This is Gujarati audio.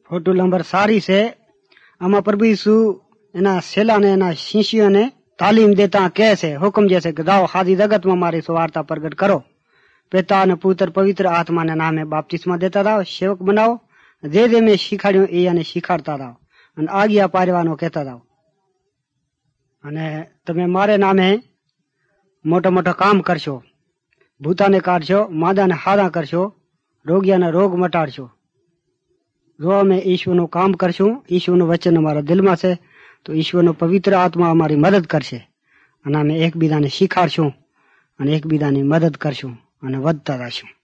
ફોટો નંબર સારી છે. આમાં પ્રભુ ઈસુ એના શેલાને એના શિષ્યોને તાલીમ દેતા કહે છે, હુકમ જે છે કે જાઓ હાજી જગતમાં મારી સુવાર્તા પ્રગટ કરો, પિતા અને પુત્ર પવિત્ર આત્માના નામે બાપ્તિસ્મા દેતા જાઓ, સેવક બનાવો, જે જે મેં શીખાડ્યું એ અને શીખાડતા જાઓ અને આજ્ઞા પાડવાનો કહેતા જાઓ. અને તમે મારે નામે મોટા મોટા કામ કરશો, ભૂતાને કાઢશો, માદાને હારા કરશો, રોગિયાના રોગ મટાડશો. જો અમે ઈશ્વરનું કામ કરશું, ઈશ્વરનું વચન અમારા દિલમાં છે, તો ઈશ્વરનો પવિત્ર આત્મા અમારી મદદ કરશે અને અમે એકબીજાને શીખાડશું અને એકબીજાની મદદ કરશું અને વધતા જશું.